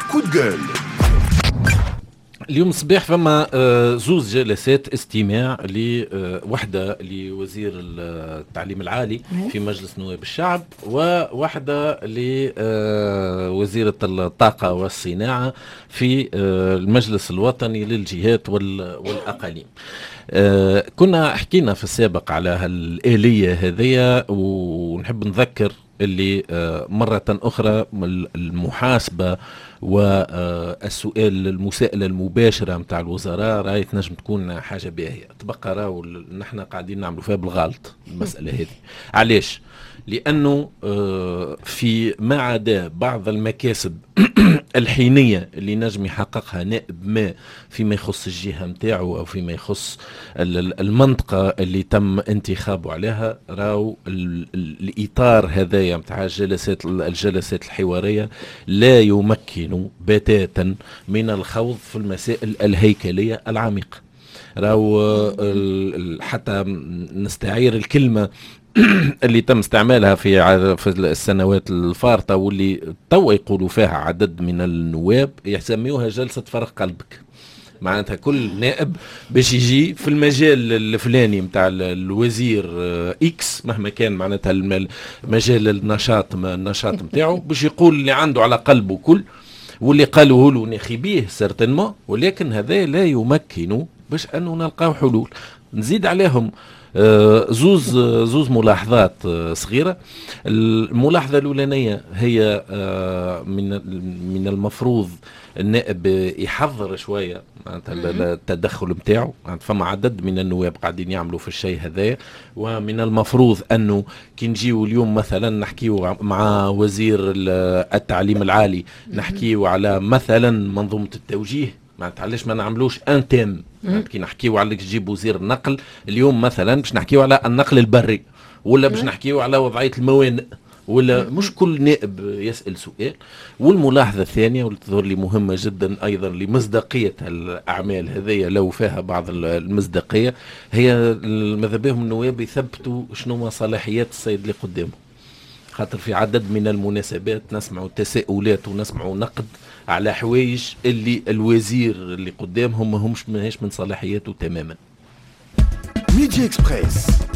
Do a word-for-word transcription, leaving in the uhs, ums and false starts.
كود جول. اليوم الصباح فما زوز جلسات استماع لوحدة لوزير التعليم العالي في مجلس نواب الشعب، وواحدة لوزيرة الطاقة والصناعة في المجلس الوطني للجهات والأقاليم. كنا حكينا في السابق على هالآلية هذه، ونحب نذكر اللي مرة أخرى المحاسبة والسؤال المساءلة المباشرة متاع الوزراء راهي تنجم تكون حاجة باهية. تبقى راهو نحن قاعدين نعملوا فيها بالغلط المسألة هذه. علاش؟ لأنه في ما عدا بعض المكاسب الحينية اللي نجم يحققها نائب ما فيما يخص الجهة متاعه أو فيما يخص المنطقة اللي تم انتخابه عليها، راو الإطار هذايا متاع الجلسات الجلسات الحوارية لا يمكن بتاتا من الخوض في المسائل الهيكلية العميقة. راو حتى نستعير الكلمة اللي تم استعمالها في في السنوات الفارطة واللي توا يقولوا فيها عدد من النواب، يسميوها جلسة فرق قلبك. معناتها كل نائب باش يجي في المجال الفلاني متاع الوزير اكس مهما كان معناتها مجال النشاط النشاط متاعه، باش يقول اللي عنده على قلبه كل واللي قالوه له نخبيه سيرتينمون، ولكن هذا لا يمكن باش انه نلقاو حلول. نزيد عليهم زوز زوز ملاحظات صغيرة. الملاحظة الأولانية هي من من المفروض النائب يحضر شوية التدخل متاعه. فما عدد من النواب قاعدين يعملوا في الشيء هذا، ومن المفروض أنه كي نجيو اليوم مثلا نحكيو مع وزير التعليم العالي نحكيو على مثلا منظومة التوجيه، معناتها علاش ما نعملوش ان تيم كي نحكيو على تجيب وزير النقل اليوم مثلا باش نحكيو على النقل البري، ولا باش نحكيو على وضعية الموانئ، ولا مش كل نائب يسأل سؤال. والملاحظة الثانية واللي تظهر لي مهمة جدا أيضا لمصداقية الأعمال هذه لو فيها بعض المصداقية، هي ماذا بهم النواب يثبتوا شنو صلاحيات السيد اللي قدامه. خاطر في عدد من المناسبات نسمعوا تساؤلات ونسمعوا نقد على حوايج اللي الوزير اللي قدامهم ما همش ماهيش من صلاحياته تماما. ميديا اكسبريس.